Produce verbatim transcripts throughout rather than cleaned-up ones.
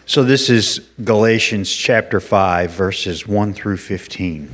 So this is Galatians chapter five, verses one through fifteen.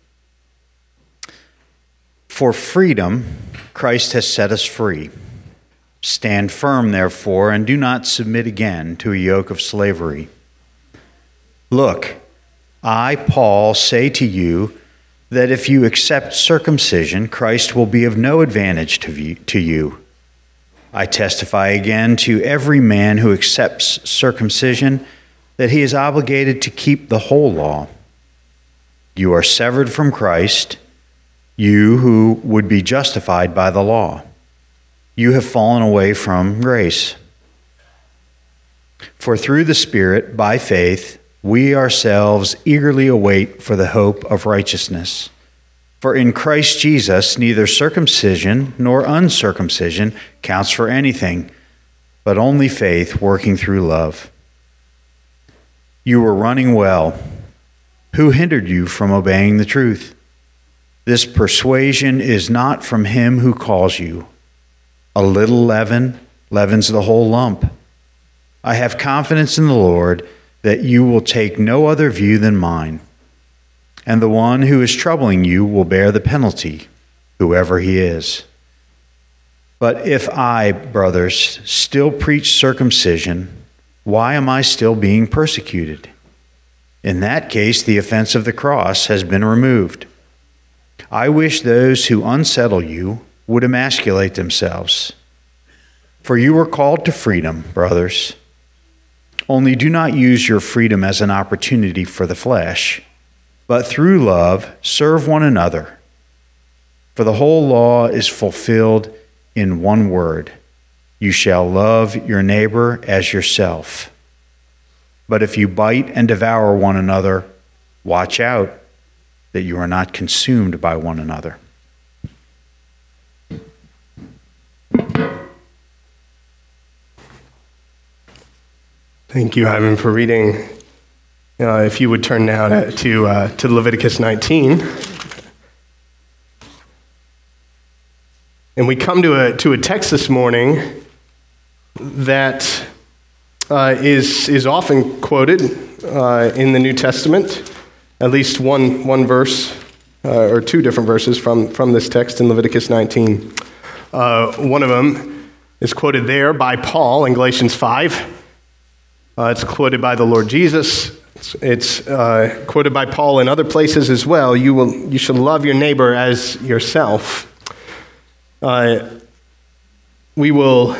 For freedom, Christ has set us free. Stand firm, therefore, and do not submit again to a yoke of slavery. Look, I, Paul, say to you that if you accept circumcision, Christ will be of no advantage to you. I testify again to every man who accepts circumcision that he is obligated to keep the whole law. You are severed from Christ, you who would be justified by the law. You have fallen away from grace. For through the Spirit, by faith, we ourselves eagerly await for the hope of righteousness. For in Christ Jesus, neither circumcision nor uncircumcision counts for anything, but only faith working through love. You were running well. Who hindered you from obeying the truth? This persuasion is not from him who calls you. A little leaven leavens the whole lump. I have confidence in the Lord that you will take no other view than mine. And the one who is troubling you will bear the penalty, whoever he is. But if I, brothers, still preach circumcision, why am I still being persecuted? In that case, the offense of the cross has been removed. I wish those who unsettle you would emasculate themselves. For you were called to freedom, brothers. Only do not use your freedom as an opportunity for the flesh, but through love, serve one another. For the whole law is fulfilled in one word: you shall love your neighbor as yourself. But if you bite and devour one another, watch out that you are not consumed by one another. Thank you, Ivan, for reading. Uh, if you would turn now to to, uh, to Leviticus nineteen. And we come to a to a text this morning that uh, is is often quoted uh, in the New Testament, at least one one verse uh, or two different verses from, from this text in Leviticus nineteen. Uh, one of them is quoted there by Paul in Galatians five. Uh, it's quoted by the Lord Jesus. It's, it's uh, quoted by Paul in other places as well. You will, you should love your neighbor as yourself. Uh, we will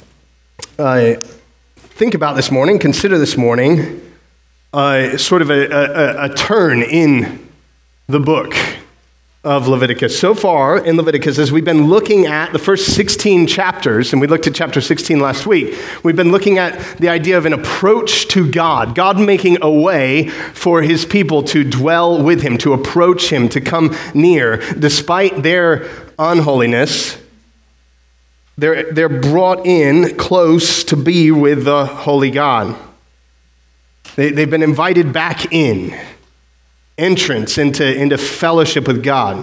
uh, think about this morning, consider this morning, uh, sort of a, a, a turn in the book of Leviticus. So far in Leviticus, as we've been looking at the first sixteen chapters, and we looked at chapter sixteen last week, we've been looking at the idea of an approach to God, God making a way for his people to dwell with him, to approach him, to come near. Despite their unholiness, they're, they're brought in close to be with the holy God. They, they've been invited back in. Entrance into, into fellowship with God.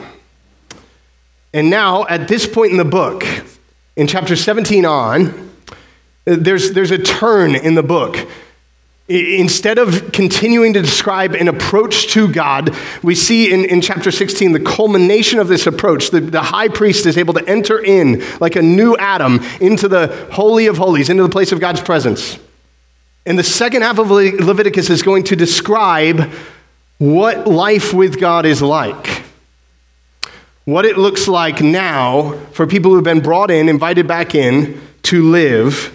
And now, at this point in the book, in chapter seventeen on, there's, there's a turn in the book. Instead of continuing to describe an approach to God, we see in, in chapter sixteen the culmination of this approach. The, the high priest is able to enter in like a new Adam into the Holy of Holies, into the place of God's presence. And the second half of Le- Leviticus is going to describe what life with God is like. What it looks like now for people who've been brought in, invited back in, to live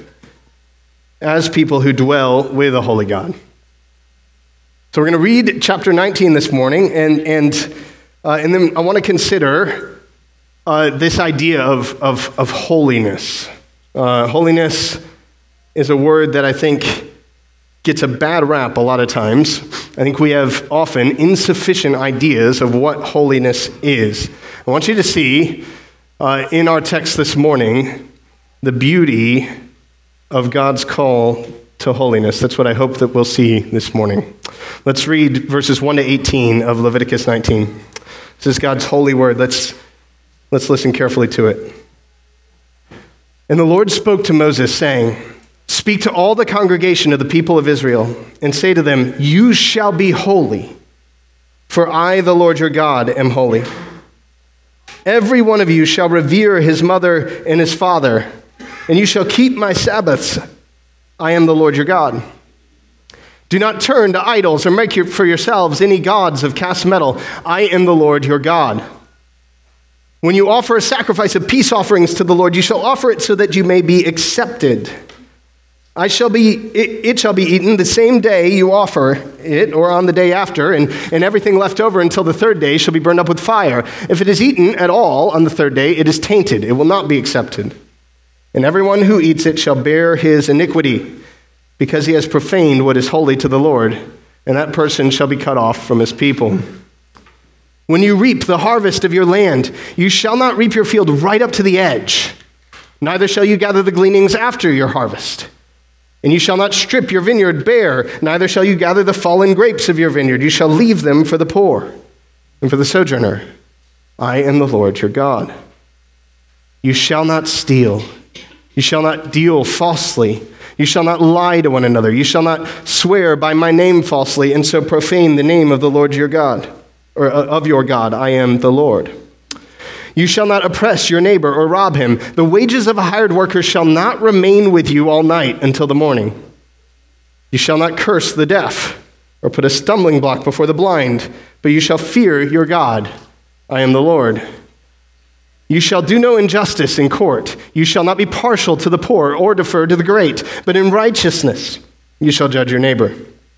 as people who dwell with a holy God. So we're going to read chapter nineteen this morning, and and uh, and then I want to consider uh, this idea of, of, of holiness. Uh, holiness is a word that I think gets a bad rap a lot of times. I think we have often insufficient ideas of what holiness is. I want you to see uh, in our text this morning the beauty of God's call to holiness. That's what I hope that we'll see this morning. Let's read verses one to eighteen of Leviticus nineteen. This is God's holy word. Let's, let's listen carefully to it. And the Lord spoke to Moses, saying, Speak to all the congregation of the people of Israel and say to them, you shall be holy, for I, the Lord your God, am holy. Every one of you shall revere his mother and his father, and you shall keep my Sabbaths. I am the Lord your God. Do not turn to idols or make for yourselves any gods of cast metal. I am the Lord your God. When you offer a sacrifice of peace offerings to the Lord, you shall offer it so that you may be accepted. I shall be, it, it shall be eaten the same day you offer it, or on the day after, and, and everything left over until the third day shall be burned up with fire. If it is eaten at all on the third day, it is tainted. It will not be accepted. And everyone who eats it shall bear his iniquity, because he has profaned what is holy to the Lord, and that person shall be cut off from his people. When you reap the harvest of your land, you shall not reap your field right up to the edge, neither shall you gather the gleanings after your harvest. And you shall not strip your vineyard bare, neither shall you gather the fallen grapes of your vineyard. You shall leave them for the poor and for the sojourner. I am the Lord your God. You shall not steal. You shall not deal falsely. You shall not lie to one another. You shall not swear by my name falsely and so profane the name of the Lord your God, or of your God. I am the Lord. You shall not oppress your neighbor or rob him. The wages of a hired worker shall not remain with you all night until the morning. You shall not curse the deaf or put a stumbling block before the blind, but you shall fear your God. I am the Lord. You shall do no injustice in court. You shall not be partial to the poor or defer to the great, but in righteousness you shall judge your neighbor.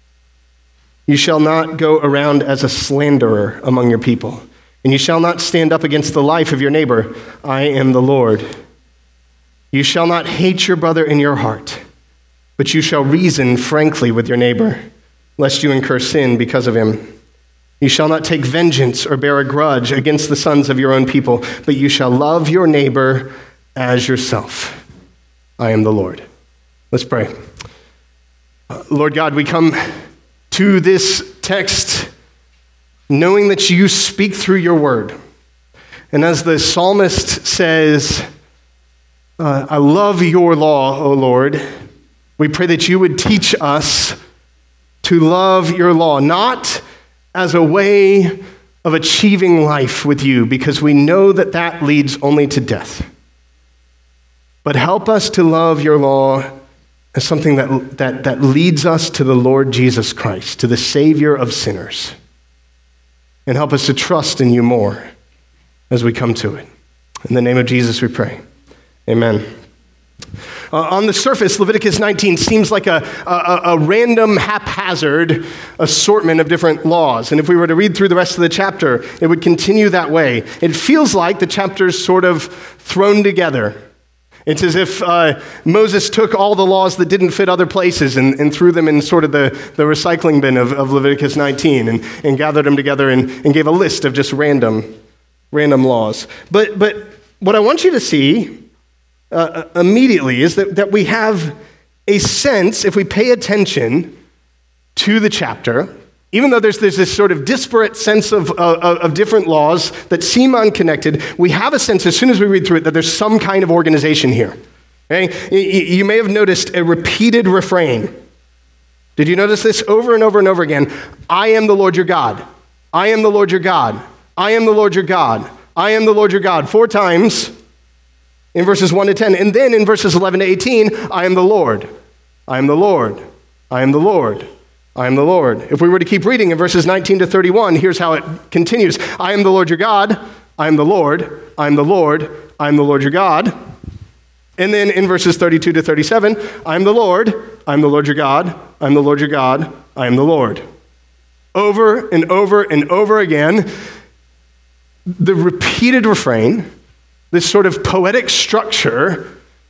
You shall not go around as a slanderer among your people. And you shall not stand up against the life of your neighbor. I am the Lord. You shall not hate your brother in your heart, but you shall reason frankly with your neighbor, lest you incur sin because of him. You shall not take vengeance or bear a grudge against the sons of your own people, but you shall love your neighbor as yourself. I am the Lord. Let's pray. Uh, Lord God, we come to this text knowing that you speak through your word. And as the psalmist says, uh, I love your law, O Lord. We pray that you would teach us to love your law, not as a way of achieving life with you, because we know that that leads only to death. But help us to love your law as something that, that, that leads us to the Lord Jesus Christ, to the Savior of sinners. And help us to trust in you more as we come to it. In the name of Jesus we pray. Amen. Uh, on the surface, Leviticus nineteen seems like a, a, a random, haphazard assortment of different laws. And if we were to read through the rest of the chapter, it would continue that way. It feels like the chapter's sort of thrown together. It's as if uh, Moses took all the laws that didn't fit other places and, and threw them in sort of the, the recycling bin of, of Leviticus nineteen and, and gathered them together and, and gave a list of just random, random laws. But, but what I want you to see uh, immediately is that, that we have a sense, if we pay attention to the chapter, even though there's, there's this sort of disparate sense of, of, of different laws that seem unconnected, we have a sense as soon as we read through it that there's some kind of organization here. Okay? You, you may have noticed a repeated refrain. Did you notice this over and over and over again? I am the Lord your God. I am the Lord your God. I am the Lord your God. I am the Lord your God. Four times in verses one to ten. And then in verses eleven to eighteen, I am the Lord. I am the Lord. I am the Lord. I am the Lord. If we were to keep reading in verses nineteen to thirty-one, here's how it continues. I am the Lord your God. I am the Lord. I am the Lord. I am the Lord your God. And then in verses thirty-two to thirty-seven, I am the Lord. I am the Lord your God. I am the Lord your God. I am the Lord. Over and over and over again, the repeated refrain, this sort of poetic structure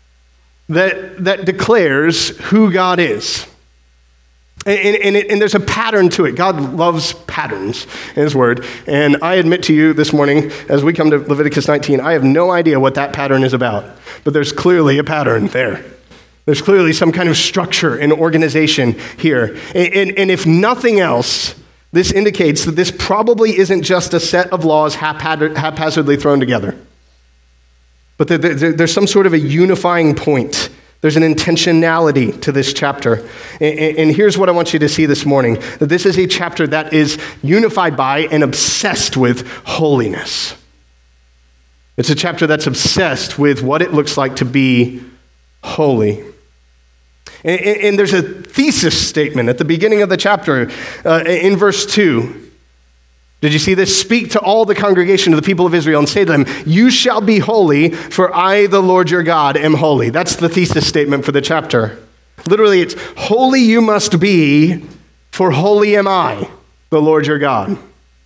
that, that declares who God is. And, and, and there's a pattern to it. God loves patterns in his word. And I admit to you this morning, as we come to Leviticus nineteen, I have no idea what that pattern is about. But there's clearly a pattern there. There's clearly some kind of structure and organization here. And, and, and if nothing else, this indicates that this probably isn't just a set of laws haphazard, haphazardly thrown together. But there, there, there's some sort of a unifying point There's an intentionality to this chapter. And here's what I want you to see this morning, that this is a chapter that is unified by and obsessed with holiness. It's a chapter that's obsessed with what it looks like to be holy. And there's a thesis statement at the beginning of the chapter uh, in verse two. Did you see this? Speak to all the congregation of the people of Israel and say to them, you shall be holy, for I, the Lord your God, am holy. That's the thesis statement for the chapter. Literally, it's holy you must be, for holy am I, the Lord your God.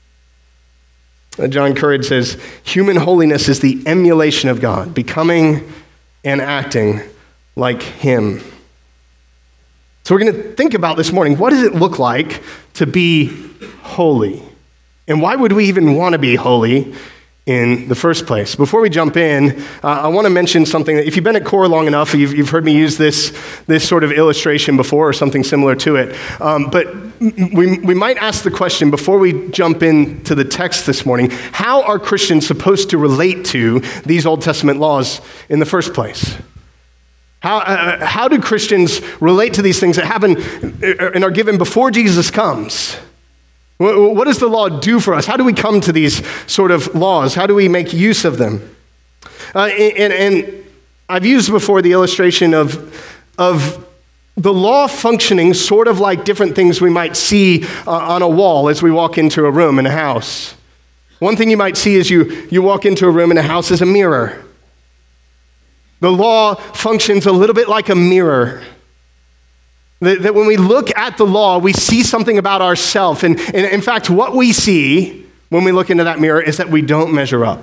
John Courage says, human holiness is the emulation of God, becoming and acting like him. So we're going to think about this morning, what does it look like to be holy? And why would we even want to be holy in the first place? Before we jump in, uh, I want to mention something that if you've been at Core long enough, you've, you've heard me use this, this sort of illustration before or something similar to it. Um, but we, we might ask the question before we jump into the text this morning, how are Christians supposed to relate to these Old Testament laws in the first place? How, uh, how do Christians relate to these things that happen and are given before Jesus comes? What does the law do for us? How do we come to these sort of laws? How do we make use of them? Uh, and, and I've used before the illustration of, of the law functioning sort of like different things we might see uh, on a wall as we walk into a room in a house. One thing you might see as you, you walk into a room in a house is a mirror. The law functions a little bit like a mirror. That, that when we look at the law, we see something about ourselves. And, and in fact, what we see when we look into that mirror is that we don't measure up.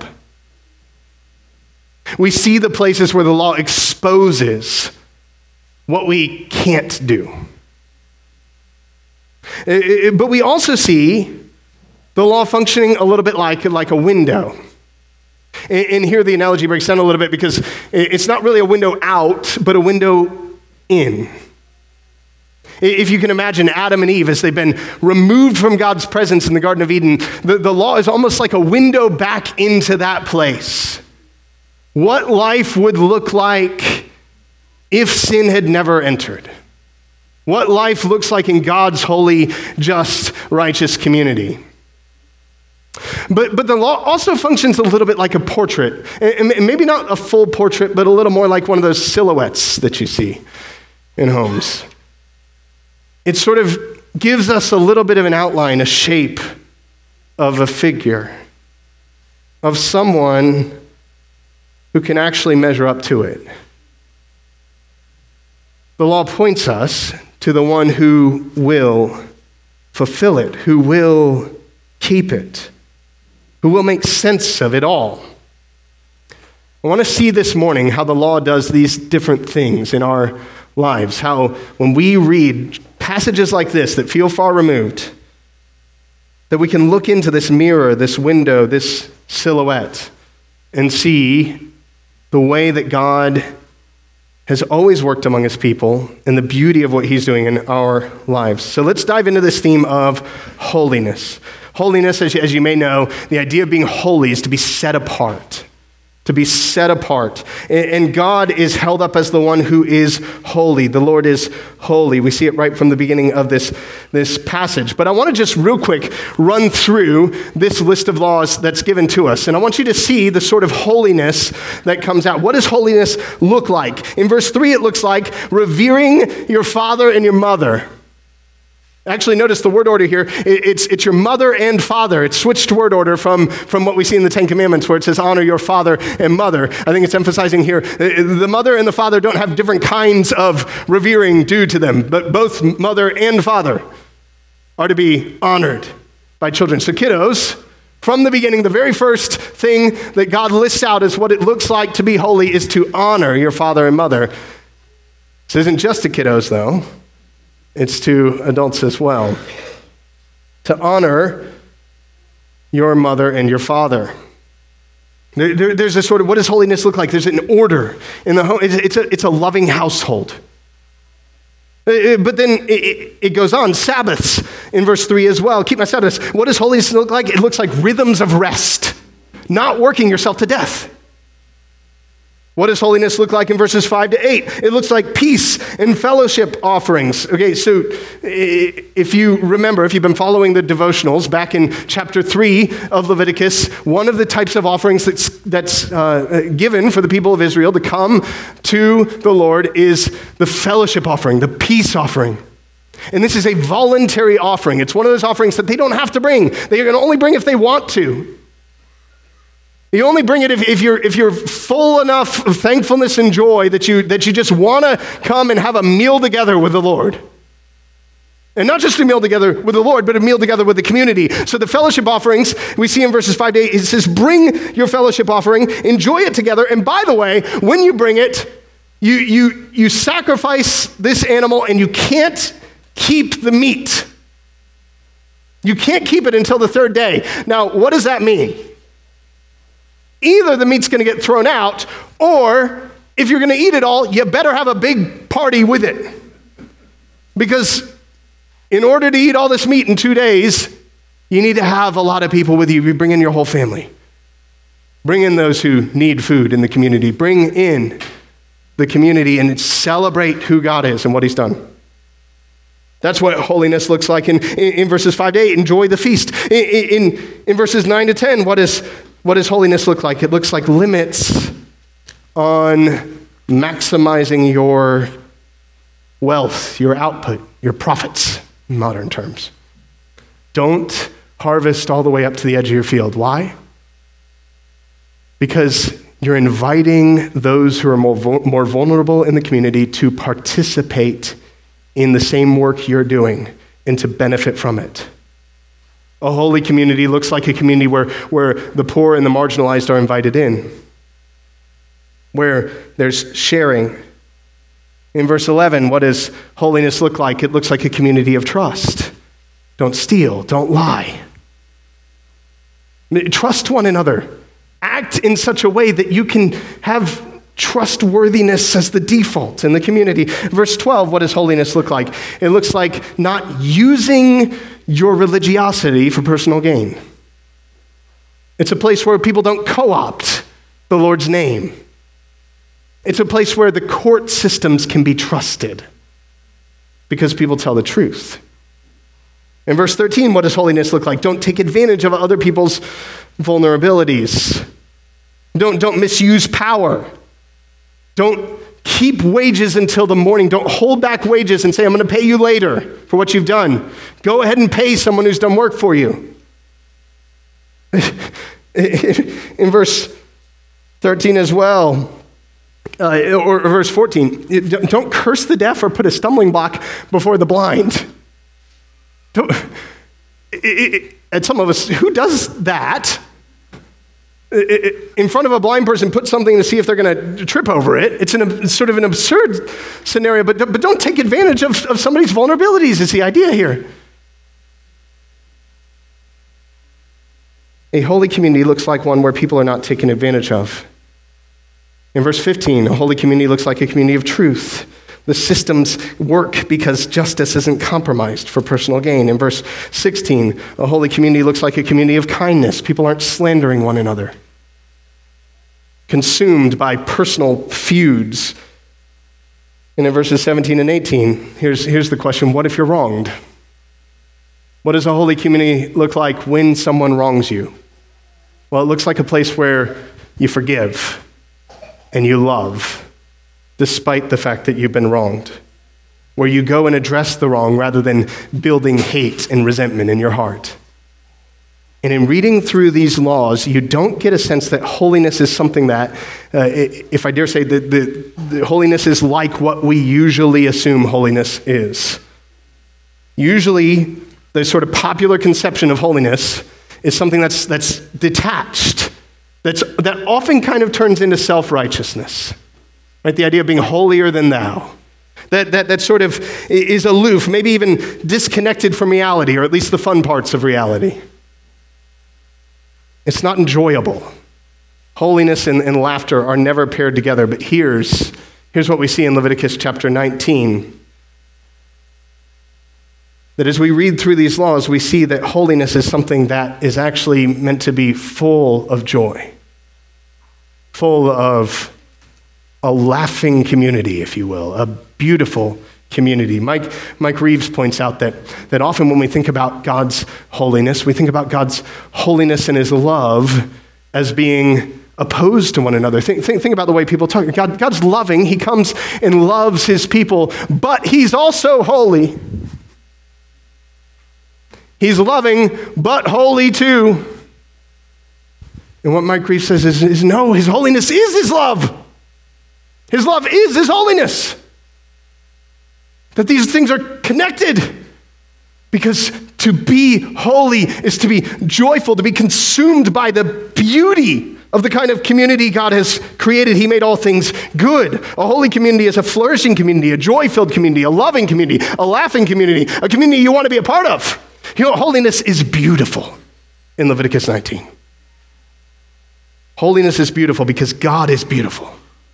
We see the places where the law exposes what we can't do. It, it, but we also see the law functioning a little bit like, like a window. And, and here the analogy breaks down a little bit because it's not really a window out, but a window in. If you can imagine Adam and Eve as they've been removed from God's presence in the Garden of Eden, the, the law is almost like a window back into that place. What life would look like if sin had never entered. What life looks like in God's holy, just, righteous community. But, but the law also functions a little bit like a portrait. And maybe not a full portrait, but a little more like one of those silhouettes that you see in homes. It sort of gives us a little bit of an outline, a shape of a figure, of someone who can actually measure up to it. The law points us to the one who will fulfill it, who will keep it, who will make sense of it all. I want to see this morning how the law does these different things in our lives, how when we read passages like this that feel far removed, that we can look into this mirror, this window, this silhouette, and see the way that God has always worked among his people and the beauty of what he's doing in our lives. So let's dive into this theme of holiness. Holiness, as you, as you may know, the idea of being holy is to be set apart. To be set apart. And God is held up as the one who is holy. The Lord is holy. We see it right from the beginning of this, this passage. But I want to just real quick run through this list of laws that's given to us. And I want you to see the sort of holiness that comes out. What does holiness look like? In verse three, it looks like revering your father and your mother. Actually, notice the word order here. It's, it's your mother and father. It's switched word order from, from what we see in the Ten Commandments where it says honor your father and mother. I think it's emphasizing here, the mother and the father don't have different kinds of revering due to them, but both mother and father are to be honored by children. So kiddos, from the beginning, the very first thing that God lists out as what it looks like to be holy is to honor your father and mother. This isn't just to kiddos, though. It's to adults as well. To honor your mother and your father. There, there, there's a sort of, what does holiness look like? There's an order in the home. It's, it's, a, it's a loving household. But then it, it goes on. Sabbaths in verse three as well. Keep my Sabbaths. What does holiness look like? It looks like rhythms of rest. Not working yourself to death. What does holiness look like in verses five to eight? It looks like peace and fellowship offerings. Okay, so if you remember, if you've been following the devotionals back in chapter three of Leviticus, one of the types of offerings that's, that's uh, given for the people of Israel to come to the Lord is the fellowship offering, the peace offering. And this is a voluntary offering. It's one of those offerings that they don't have to bring. They are going to only bring if they want to. You only bring it if, if you're if you're full enough of thankfulness and joy that you that you just want to come and have a meal together with the Lord. And not just a meal together with the Lord, but a meal together with the community. So the fellowship offerings, we see in verses five to eight, it says, bring your fellowship offering, enjoy it together. And by the way, when you bring it, you you you sacrifice this animal and you can't keep the meat. You can't keep it until the third day. Now, what does that mean? Either the meat's going to get thrown out, or if you're going to eat it all, you better have a big party with it. Because in order to eat all this meat in two days, you need to have a lot of people with you. You bring in your whole family. Bring in those who need food in the community. Bring in the community and celebrate who God is and what he's done. That's what holiness looks like in, in, in verses five to eight. Enjoy the feast. In, in, in verses nine to ten, what is... What does holiness look like? It looks like limits on maximizing your wealth, your output, your profits, in modern terms. Don't harvest all the way up to the edge of your field. Why? Because you're inviting those who are more, more vulnerable in the community to participate in the same work you're doing and to benefit from it. A holy community looks like a community where, where the poor and the marginalized are invited in, where there's sharing. In verse eleven, what does holiness look like? It looks like a community of trust. Don't steal, don't lie. Trust one another. Act in such a way that you can have trustworthiness as the default in the community. Verse twelve, what does holiness look like? It looks like not using your religiosity for personal gain. It's a place where people don't co-opt the Lord's name. It's a place where the court systems can be trusted because people tell the truth. In verse thirteen, what does holiness look like? Don't take advantage of other people's vulnerabilities. Don't, don't misuse power. Don't keep wages until the morning. Don't hold back wages and say, I'm going to pay you later for what you've done. Go ahead and pay someone who's done work for you. In verse thirteen as well, uh, or, or verse fourteen, don't curse the deaf or put a stumbling block before the blind. Don't, it, it, and some of us, who does that? In front of a blind person, put something to see if they're going to trip over it. It's, an, it's sort of an absurd scenario, but, but don't take advantage of, of somebody's vulnerabilities is the idea here. A holy community looks like one where people are not taken advantage of. In verse fifteen, a holy community looks like a community of truth. The systems work because justice isn't compromised for personal gain. In verse sixteen, a holy community looks like a community of kindness. People aren't slandering one another, consumed by personal feuds. And in verses seventeen and eighteen, here's, here's the question, what if you're wronged? What does a holy community look like when someone wrongs you? Well, it looks like a place where you forgive and you love, despite the fact that you've been wronged, where you go and address the wrong rather than building hate and resentment in your heart. And in reading through these laws, you don't get a sense that holiness is something that, uh, if I dare say, the, the, the holiness is like what we usually assume holiness is. Usually, the sort of popular conception of holiness is something that's that's detached, that's that often kind of turns into self-righteousness. Right, the idea of being holier than thou. That, that, that sort of is aloof, maybe even disconnected from reality, or at least the fun parts of reality. It's not enjoyable. Holiness and, and laughter are never paired together, but here's, here's what we see in Leviticus chapter nineteen. That as we read through these laws, we see that holiness is something that is actually meant to be full of joy, full of a laughing community, if you will, a beautiful community. Mike, Mike Reeves points out that, that often when we think about God's holiness, we think about God's holiness and his love as being opposed to one another. Think, think, think about the way people talk. God, God's loving. He comes and loves his people, but he's also holy. He's loving, but holy too. And what Mike Reeves says is, is no, his holiness is his love. His love is his holiness. That these things are connected. Because to be holy is to be joyful, to be consumed by the beauty of the kind of community God has created. He made all things good. A holy community is a flourishing community, a joy-filled community, a loving community, a laughing community, a community you want to be a part of. You know, holiness is beautiful in Leviticus nineteen. Holiness is beautiful because God is beautiful.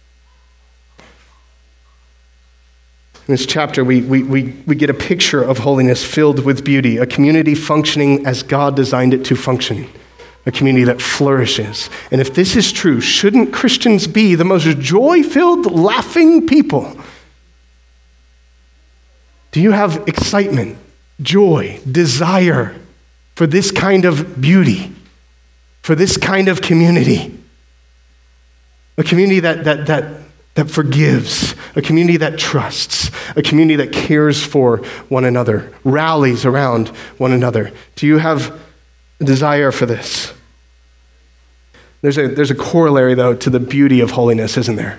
In this chapter, we, we, we, we get a picture of holiness filled with beauty, a community functioning as God designed it to function, a community that flourishes. And if this is true, shouldn't Christians be the most joy-filled, laughing people? Do you have excitement, joy, desire for this kind of beauty, for this kind of community? A community that that that that forgives, a community that trusts, a community that cares for one another, rallies around one another. Do you have a desire for this? There's a, there's a corollary, though, to the beauty of holiness, isn't there?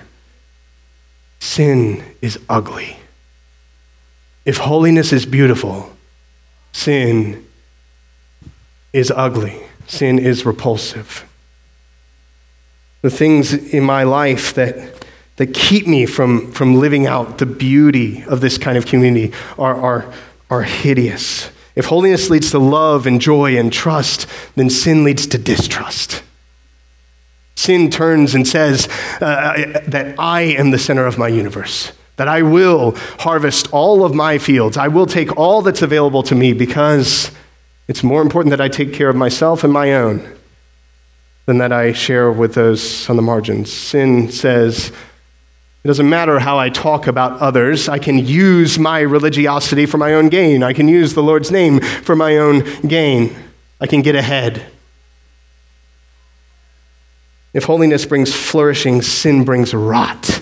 Sin is ugly. If holiness is beautiful, sin is ugly. Sin is repulsive. The things in my life that that keep me from, from living out the beauty of this kind of community are, are, are hideous. If holiness leads to love and joy and trust, then sin leads to distrust. Sin turns and says uh, that I am the center of my universe, that I will harvest all of my fields. I will take all that's available to me because it's more important that I take care of myself and my own than that I share with those on the margins. Sin says, it doesn't matter how I talk about others. I can use my religiosity for my own gain. I can use the Lord's name for my own gain. I can get ahead. If holiness brings flourishing, sin brings rot.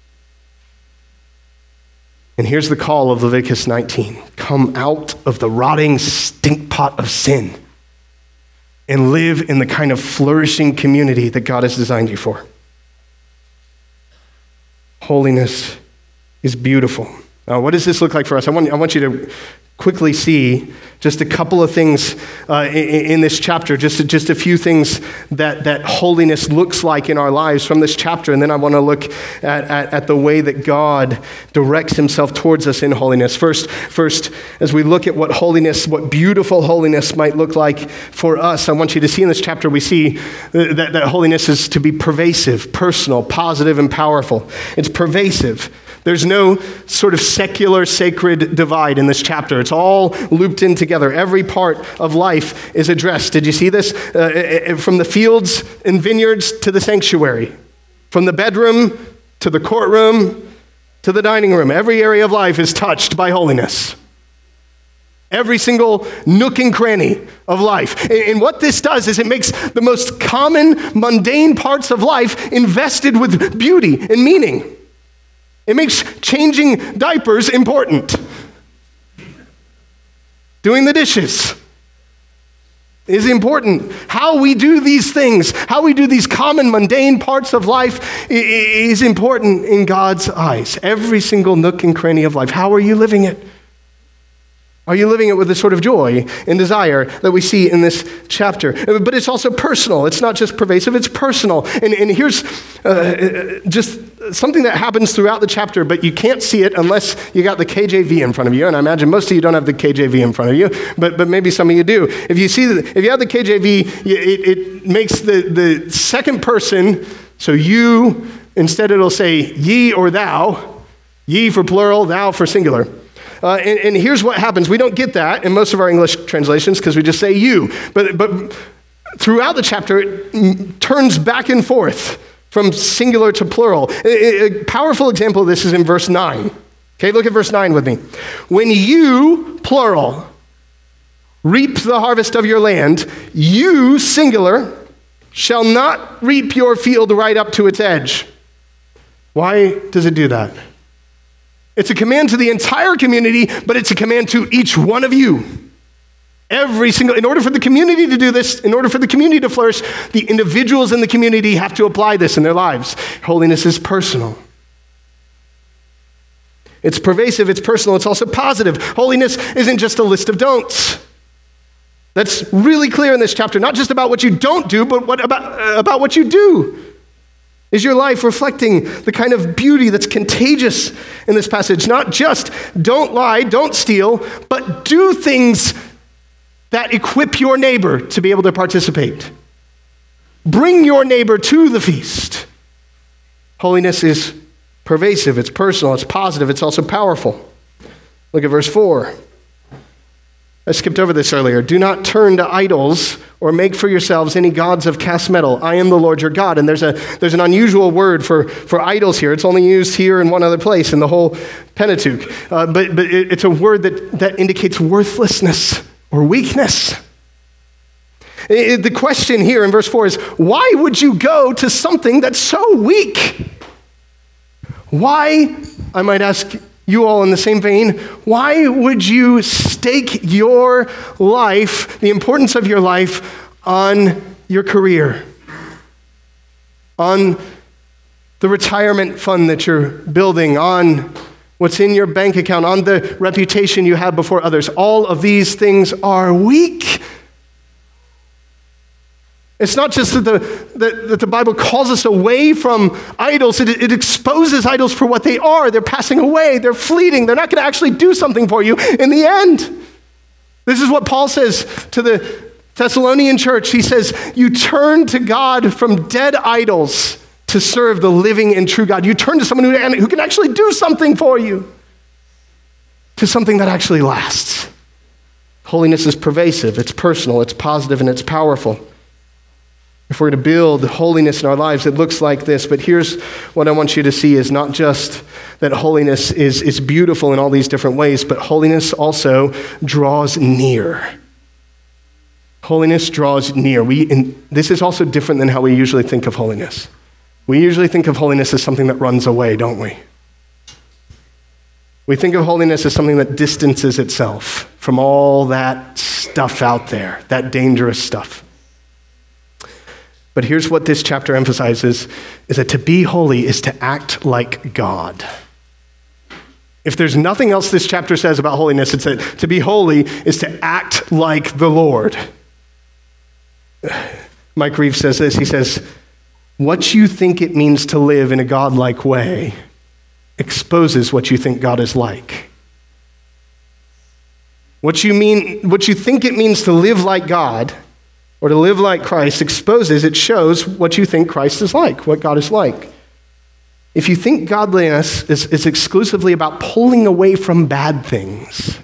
And here's the call of Leviticus nineteen. Come out of the rotting stink pot of sin and live in the kind of flourishing community that God has designed you for. Holiness is beautiful. Now, what does this look like for us? I want, I want you to quickly see just a couple of things uh, in, in this chapter, just, just a few things that, that holiness looks like in our lives from this chapter. And then I want to look at, at, at the way that God directs himself towards us in holiness. First, first, as we look at what holiness, what beautiful holiness might look like for us, I want you to see in this chapter, we see that, that holiness is to be pervasive, personal, positive, and powerful. It's pervasive. There's no sort of secular, sacred divide in this chapter. It's all looped in together. Every part of life is addressed. Did you see this? Uh, from the fields and vineyards to the sanctuary. From the bedroom to the courtroom to the dining room. Every area of life is touched by holiness. Every single nook and cranny of life. And what this does is it makes the most common, mundane parts of life invested with beauty and meaning. It makes changing diapers important. Doing the dishes is important. How we do these things, how we do these common, mundane parts of life is important in God's eyes. Every single nook and cranny of life. How are you living it? Are you living it with the sort of joy and desire that we see in this chapter? But it's also personal. It's not just pervasive, it's personal. And, and here's uh, just something that happens throughout the chapter, but you can't see it unless you got the K J V in front of you. And I imagine most of you don't have the K J V in front of you, but, but maybe some of you do. If you see, the, if you have the K J V, it, it makes the, the second person, so you, instead it'll say ye or thou, ye for plural, thou for singular. Uh, and, and here's what happens. We don't get that in most of our English translations because we just say you. But, but throughout the chapter, it turns back and forth from singular to plural. A, a powerful example of this is in verse nine. Okay, look at verse nine with me. When you, plural, reap the harvest of your land, you, singular, shall not reap your field right up to its edge. Why does it do that? It's a command to the entire community, but it's a command to each one of you. Every single, in order for the community to do this, in order for the community to flourish, the individuals in the community have to apply this in their lives. Holiness is personal. It's pervasive, it's personal, it's also positive. Holiness isn't just a list of don'ts. That's really clear in this chapter, not just about what you don't do, but what about, uh, about what you do. Is your life reflecting the kind of beauty that's contagious in this passage? Not just don't lie, don't steal, but do things that equip your neighbor to be able to participate. Bring your neighbor to the feast. Holiness is pervasive, it's personal, it's positive, it's also powerful. Look at verse four. I skipped over this earlier. Do not turn to idols or make for yourselves any gods of cast metal. I am the Lord your God. And there's a there's an unusual word for, for idols here. It's only used here in one other place in the whole Pentateuch. Uh, but but it, it's a word that, that indicates worthlessness or weakness. It, it, the question here in verse four is, why would you go to something that's so weak? Why, I might ask you all in the same vein, why would you stake your life, the importance of your life, on your career, on the retirement fund that you're building, on what's in your bank account, on the reputation you have before others? All of these things are weak. It's not just that the, that, that the Bible calls us away from idols. It, it exposes idols for what they are. They're passing away. They're fleeting. They're not going to actually do something for you in the end. This is what Paul says to the Thessalonian church. He says, you turn to God from dead idols to serve the living and true God. You turn to someone who, who can actually do something for you, to something that actually lasts. Holiness is pervasive. It's personal. It's positive, and it's powerful. If we're to build holiness in our lives, it looks like this. But here's what I want you to see is not just that holiness is, is beautiful in all these different ways, but holiness also draws near. Holiness draws near. We, and this is also different than how we usually think of holiness. We usually think of holiness as something that runs away, don't we? We think of holiness as something that distances itself from all that stuff out there, that dangerous stuff. But here's what this chapter emphasizes, is that to be holy is to act like God. If there's nothing else this chapter says about holiness, it's that to be holy is to act like the Lord. Mike Reeves says this, he says, what you think it means to live in a God-like way exposes what you think God is like. What you mean, what you think it means to live like God or to live like Christ exposes, it shows what you think Christ is like, what God is like. If you think godliness is, is exclusively about pulling away from bad things,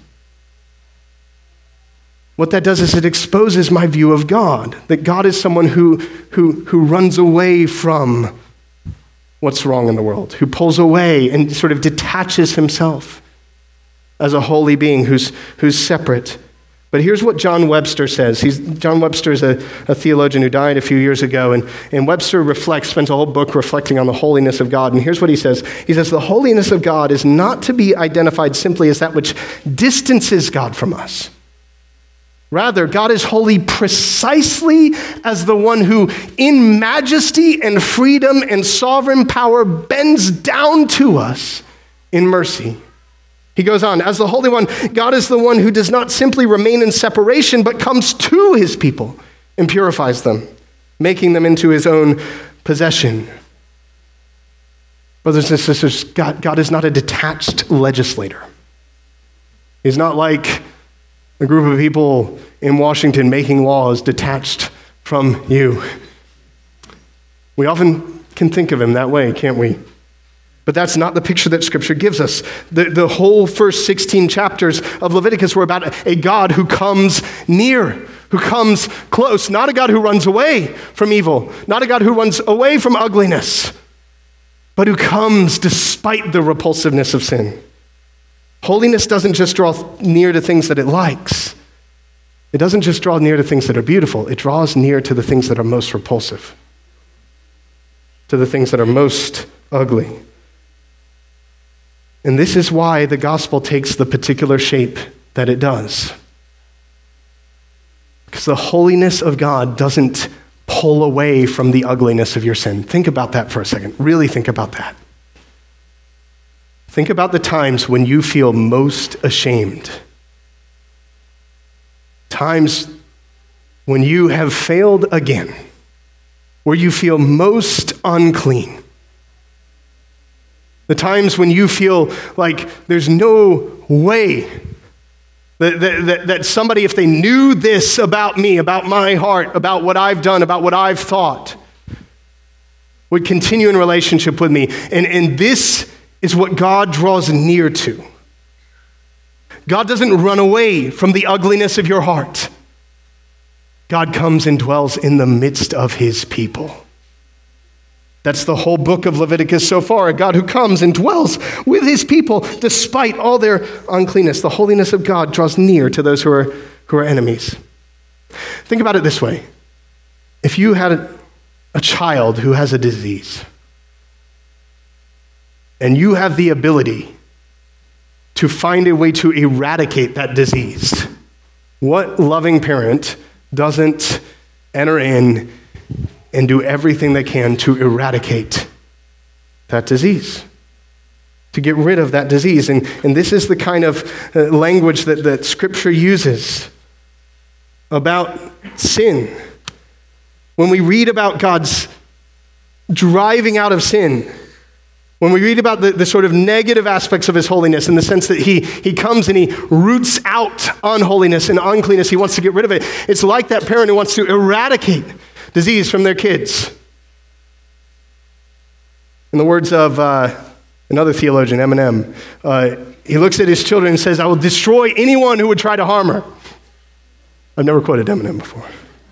what that does is it exposes my view of God, that God is someone who, who, who runs away from what's wrong in the world, who pulls away and sort of detaches himself as a holy being who's, who's separate. But here's what John Webster says. He's, John Webster is a, a theologian who died a few years ago, and, and Webster reflects, spends a whole book reflecting on the holiness of God. And here's what he says. He says, the holiness of God is not to be identified simply as that which distances God from us. Rather, God is holy precisely as the one who, in majesty and freedom and sovereign power, bends down to us in mercy. He goes on, as the Holy One, God is the one who does not simply remain in separation, but comes to his people and purifies them, making them into his own possession. Brothers and sisters, God, God is not a detached legislator. He's not like a group of people in Washington making laws detached from you. We often can think of him that way, can't we? But that's not the picture that Scripture gives us. The, the whole first sixteen chapters of Leviticus were about a God who comes near, who comes close, not a God who runs away from evil, not a God who runs away from ugliness, but who comes despite the repulsiveness of sin. Holiness doesn't just draw near to things that it likes. It doesn't just draw near to things that are beautiful. It draws near to the things that are most repulsive, to the things that are most ugly. And this is why the gospel takes the particular shape that it does. Because the holiness of God doesn't pull away from the ugliness of your sin. Think about that for a second. Really think about that. Think about the times when you feel most ashamed. Times when you have failed again, where you feel most unclean. The times when you feel like there's no way that, that, that somebody, if they knew this about me, about my heart, about what I've done, about what I've thought, would continue in relationship with me. And, and this is what God draws near to. God doesn't run away from the ugliness of your heart. God comes and dwells in the midst of his people. That's the whole book of Leviticus so far, a God who comes and dwells with his people despite all their uncleanness. The holiness of God draws near to those who are, who are enemies. Think about it this way. If you had a, a child who has a disease, and you have the ability to find a way to eradicate that disease, what loving parent doesn't enter in and do everything they can to eradicate that disease, to get rid of that disease? And, and this is the kind of uh, language that, that Scripture uses about sin. When we read about God's driving out of sin, when we read about the, the sort of negative aspects of his holiness in the sense that he, he comes and he roots out unholiness and uncleanness, he wants to get rid of it. It's like that parent who wants to eradicate disease from their kids. In the words of uh, another theologian, Eminem, uh, he looks at his children and says, "I will destroy anyone who would try to harm her." I've never quoted Eminem before.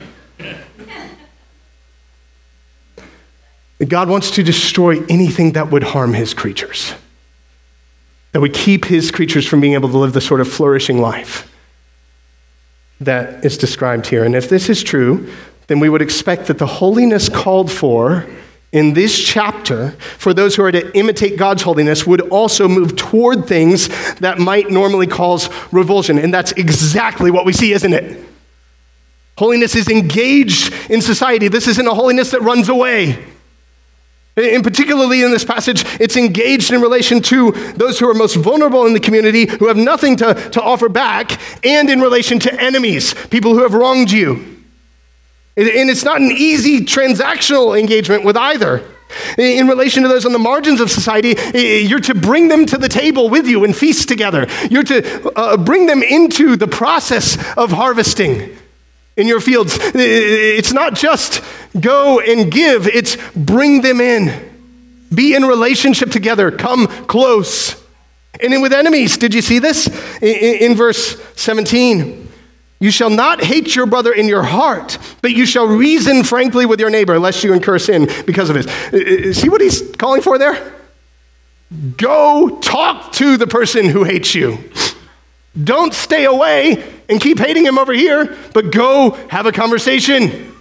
God wants to destroy anything that would harm his creatures, that would keep his creatures from being able to live the sort of flourishing life that is described here. And if this is true, then we would expect that the holiness called for in this chapter for those who are to imitate God's holiness would also move toward things that might normally cause revulsion. And that's exactly what we see, isn't it? Holiness is engaged in society. This isn't a holiness that runs away. And particularly in this passage, it's engaged in relation to those who are most vulnerable in the community, who have nothing to, to offer back, and in relation to enemies, people who have wronged you. And it's not an easy transactional engagement with either. In relation to those on the margins of society, you're to bring them to the table with you and feast together. You're to uh, bring them into the process of harvesting in your fields. It's not just go and give, it's bring them in. Be in relationship together, come close. And then with enemies, did you see this? In, in verse seventeen, you shall not hate your brother in your heart, but you shall reason frankly with your neighbor, lest you incur sin because of it. See what he's calling for there? Go talk to the person who hates you. Don't stay away and keep hating him over here, but go have a conversation.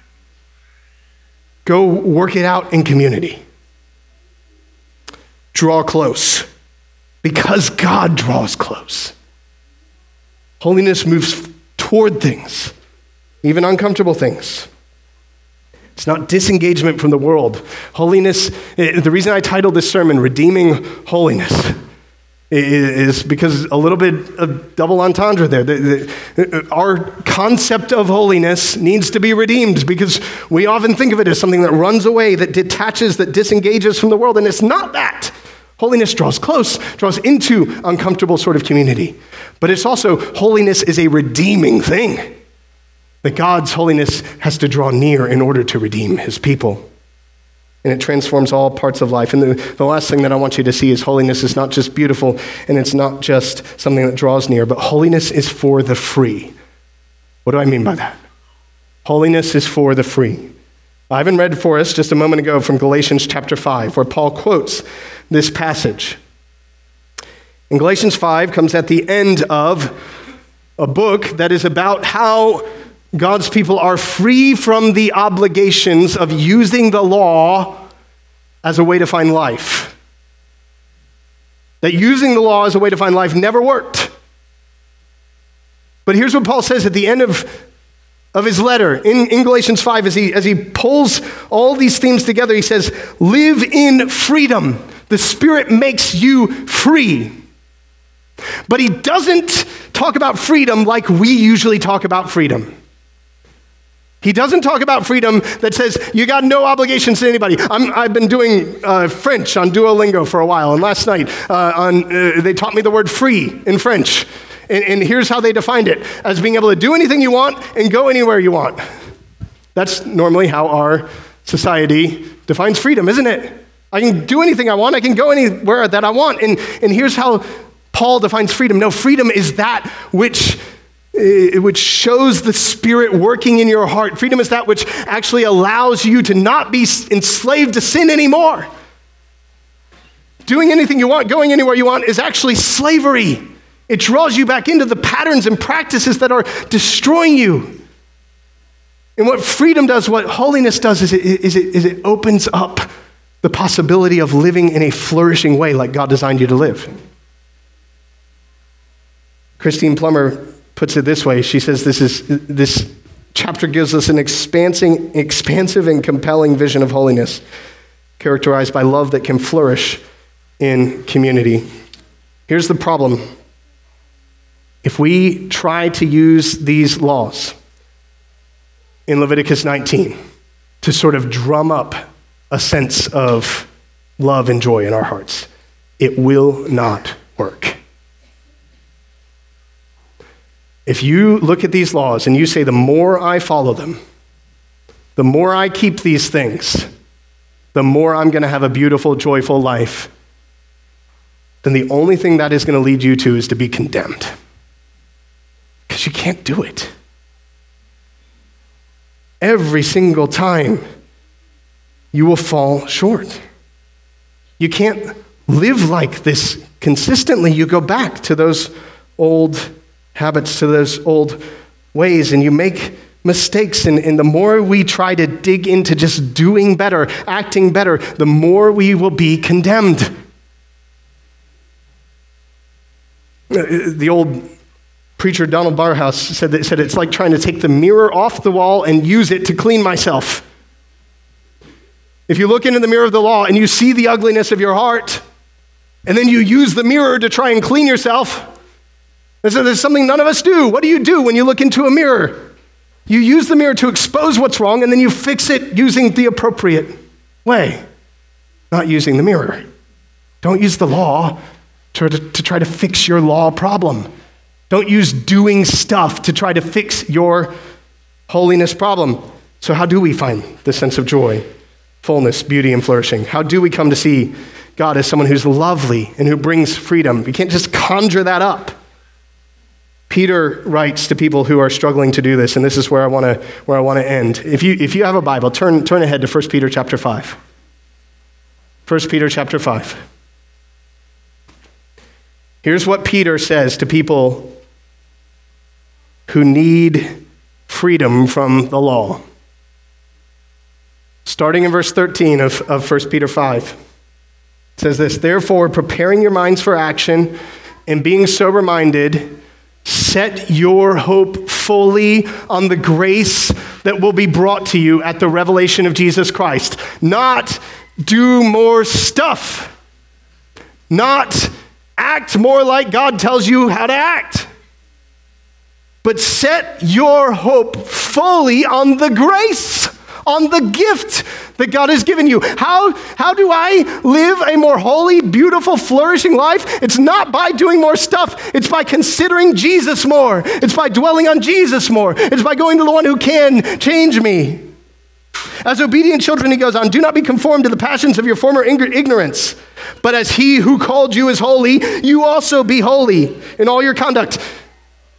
Go work it out in community. Draw close, because God draws close. Holiness moves toward things, even uncomfortable things. It's not disengagement from the world. Holiness, the reason I titled this sermon, Redeeming Holiness, is because a little bit of double entendre there. The, the, our concept of holiness needs to be redeemed because we often think of it as something that runs away, that detaches, that disengages from the world, and it's not that. Holiness draws close, draws into uncomfortable sort of community. But it's also, holiness is a redeeming thing. That God's holiness has to draw near in order to redeem his people. And it transforms all parts of life. And the, the last thing that I want you to see is holiness is not just beautiful and it's not just something that draws near, but holiness is for the free. What do I mean by that? Holiness is for the free. Ivan read for us just a moment ago from Galatians chapter five, where Paul quotes this passage. And Galatians five comes at the end of a book that is about how God's people are free from the obligations of using the law as a way to find life. That using the law as a way to find life never worked. But here's what Paul says at the end of, of his letter in, in Galatians five as he, as he pulls all these themes together. He says, live in freedom. The Spirit makes you free. But he doesn't talk about freedom like we usually talk about freedom. He doesn't talk about freedom that says you got no obligations to anybody. I'm, I've been doing uh, French on Duolingo for a while, and last night uh, on, uh, they taught me the word free in French. And, and here's how they defined it: as being able to do anything you want and go anywhere you want. That's normally how our society defines freedom, isn't it? I can do anything I want. I can go anywhere that I want. And, and here's how Paul defines freedom. No, freedom is that which which shows the Spirit working in your heart. Freedom is that which actually allows you to not be enslaved to sin anymore. Doing anything you want, going anywhere you want is actually slavery. It draws you back into the patterns and practices that are destroying you. And what freedom does, what holiness does, is it, is it, is it opens up the possibility of living in a flourishing way like God designed you to live. Christine Plummer puts it this way. She says this is this chapter gives us an expansing, expansive and compelling vision of holiness, characterized by love that can flourish in community. Here's the problem. If we try to use these laws in Leviticus nineteen to sort of drum up a sense of love and joy in our hearts, it will not work. If you look at these laws and you say, the more I follow them, the more I keep these things, the more I'm going to have a beautiful, joyful life, then the only thing that is going to lead you to is to be condemned. Because you can't do it. Every single time, you will fall short. You can't live like this consistently. You go back to those old habits, to those old ways, and you make mistakes. And, and the more we try to dig into just doing better, acting better, the more we will be condemned. The old preacher Donald Barhouse said that, said it's like trying to take the mirror off the wall and use it to clean myself. If you look into the mirror of the law and you see the ugliness of your heart, and then you use the mirror to try and clean yourself, and so there's something none of us do. What do you do when you look into a mirror? You use the mirror to expose what's wrong, and then you fix it using the appropriate way, not using the mirror. Don't use the law to, to, to try to fix your law problem. Don't use doing stuff to try to fix your holiness problem. So how do we find the sense of joy, fullness, beauty, and flourishing? How do we come to see God as someone who's lovely and who brings freedom? We can't just conjure that up. Peter writes to people who are struggling to do this, and this is where I want to where I want to end. If you if you have a Bible, turn turn ahead to First Peter chapter five. First Peter chapter five. Here's what Peter says to people who need freedom from the law. Starting in verse thirteen of, of First Peter five. It says this: therefore, preparing your minds for action and being sober-minded, set your hope fully on the grace that will be brought to you at the revelation of Jesus Christ. Not do more stuff. Not act more like God tells you how to act. But set your hope fully on the grace, on the gift that God has given you. How, how do I live a more holy, beautiful, flourishing life? It's not by doing more stuff. It's by considering Jesus more. It's by dwelling on Jesus more. It's by going to the one who can change me. As obedient children, he goes on, do not be conformed to the passions of your former ignorance, but as he who called you is holy, you also be holy in all your conduct.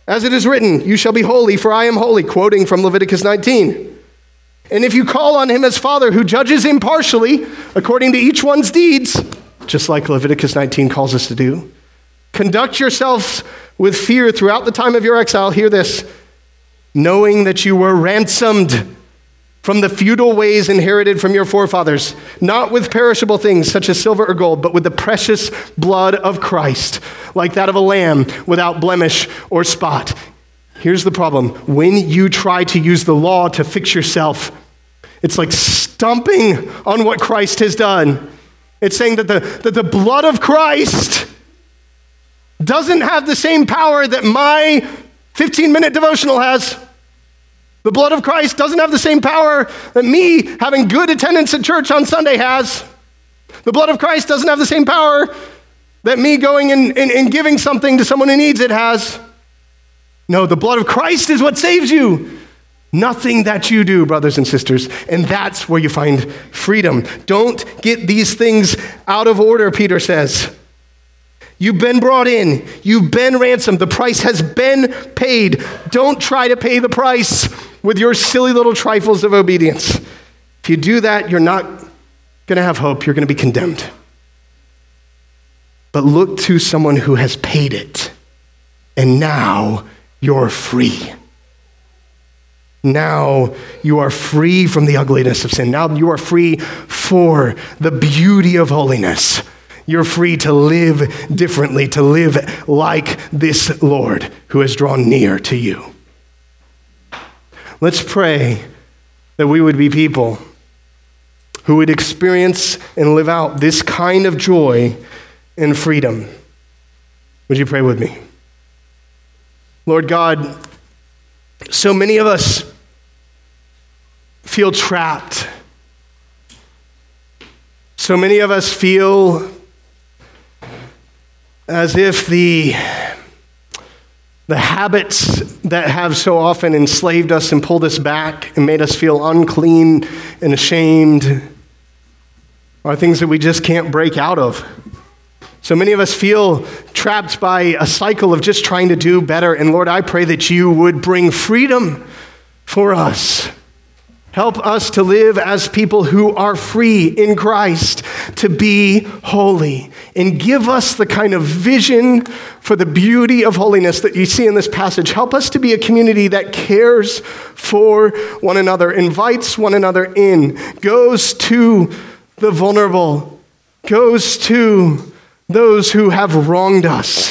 As it is written, you shall be holy, for I am holy, quoting from Leviticus nineteen. And if you call on him as Father, who judges impartially according to each one's deeds, just like Leviticus nineteen calls us to do, conduct yourselves with fear throughout the time of your exile. Hear this, knowing that you were ransomed from the feudal ways inherited from your forefathers, not with perishable things such as silver or gold, but with the precious blood of Christ, like that of a lamb without blemish or spot. Here's the problem. When you try to use the law to fix yourself, it's like stomping on what Christ has done. It's saying that the, that the blood of Christ doesn't have the same power that my fifteen-minute devotional has. The blood of Christ doesn't have the same power that me having good attendance at church on Sunday has. The blood of Christ doesn't have the same power that me going and, and, and giving something to someone who needs it has. No, the blood of Christ is what saves you. Nothing that you do, brothers and sisters. And that's where you find freedom. Don't get these things out of order, Peter says. You've been brought in. You've been ransomed. The price has been paid. Don't try to pay the price with your silly little trifles of obedience. If you do that, you're not going to have hope. You're going to be condemned. But look to someone who has paid it. And now you're free. Now you are free from the ugliness of sin. Now you are free for the beauty of holiness. You're free to live differently, to live like this Lord who has drawn near to you. Let's pray that we would be people who would experience and live out this kind of joy and freedom. Would you pray with me? Lord God, so many of us feel trapped. So many of us feel as if the, the habits that have so often enslaved us and pulled us back and made us feel unclean and ashamed are things that we just can't break out of. So many of us feel trapped by a cycle of just trying to do better. And Lord, I pray that you would bring freedom for us. Help us to live as people who are free in Christ, to be holy. And give us the kind of vision for the beauty of holiness that you see in this passage. Help us to be a community that cares for one another, invites one another in, goes to the vulnerable, goes to those who have wronged us.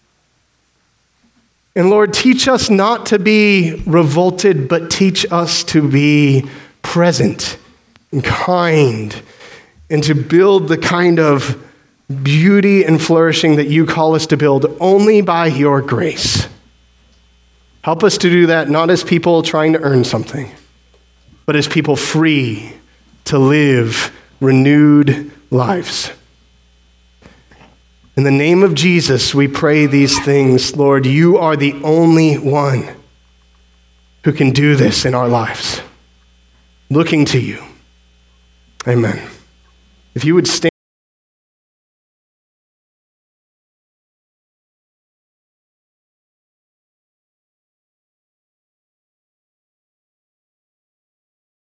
And Lord, teach us not to be revolted, but teach us to be present and kind and to build the kind of beauty and flourishing that you call us to build only by your grace. Help us to do that not as people trying to earn something, but as people free to live renewed lives. In the name of Jesus, we pray these things. Lord, you are the only one who can do this in our lives. Looking to you. Amen. If you would stand.